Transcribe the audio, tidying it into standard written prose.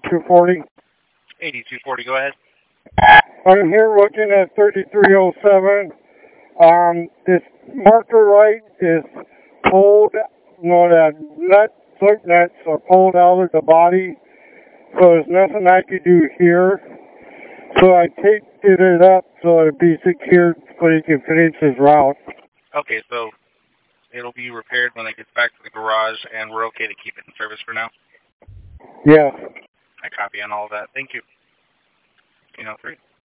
8240. 8240, go ahead. I'm here looking at 3307. This marker right is pulled, that foot nuts are pulled out of the body, so there's nothing I could do here. So I taped it up so it'd be secured so he can finish his route. Okay, so it'll be repaired when it gets back to the garage, and we're okay to keep it in service for now? Yeah. I copy on all of that. Thank you. 3.